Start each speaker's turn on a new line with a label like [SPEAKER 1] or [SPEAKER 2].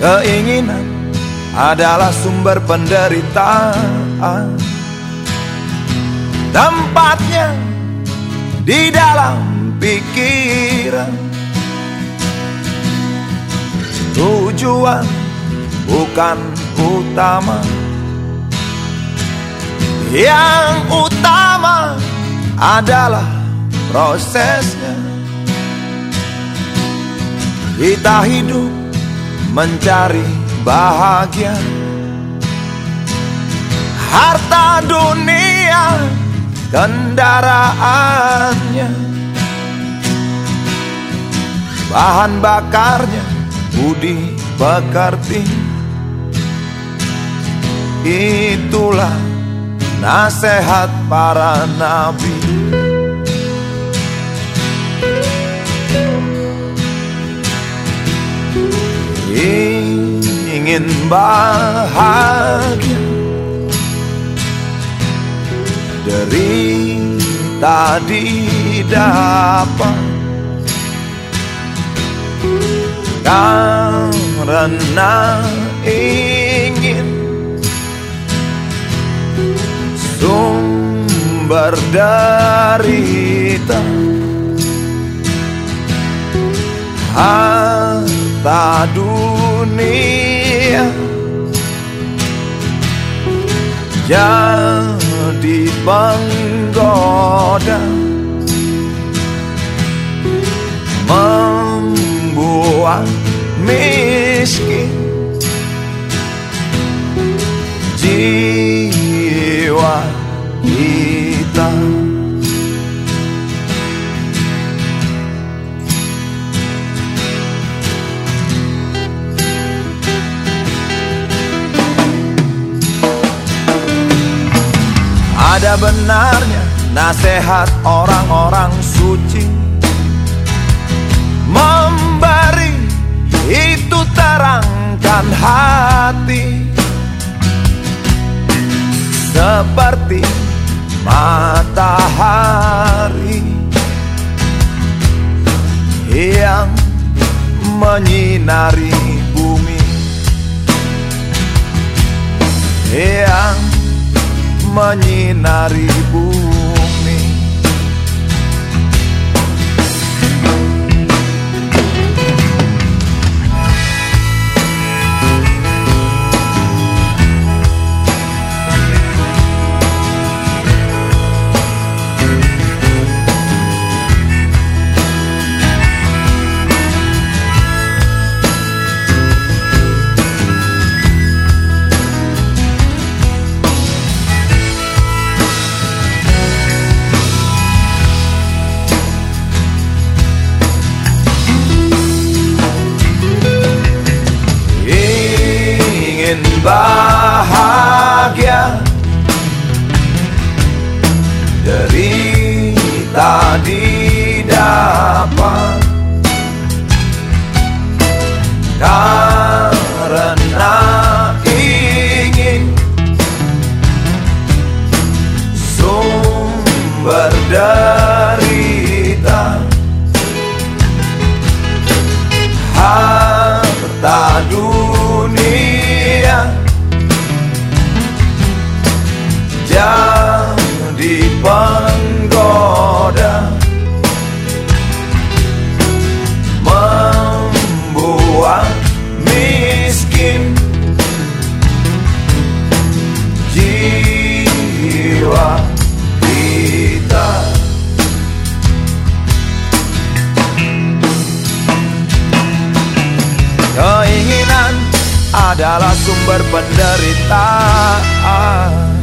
[SPEAKER 1] Keinginan adalah sumber penderitaan. Tempatnya di dalam pikiran. Tujuan bukan utama. Yang utama adalah prosesnya. Kita hidup mencari bahagia. Harta dunia kendaraannya, bahan bakarnya budi pekerti. Itulah nasihat para nabi. Ingin bahagia, derita didapat, karena ingin sumber derita. Harta dunia jadi penggoda, membuat miskin jiwa kita. Ada benarnya nasihat orang-orang suci, memberi itu terangkan hati, seperti matahari yang menyinari bumi, yang menyinari bumi. Bahagia, derita didapat, karena ingin sumber derita. Harta dunia jadi penggoda, membuat miskin jiwa kita. Keinginan adalah sumber penderitaan.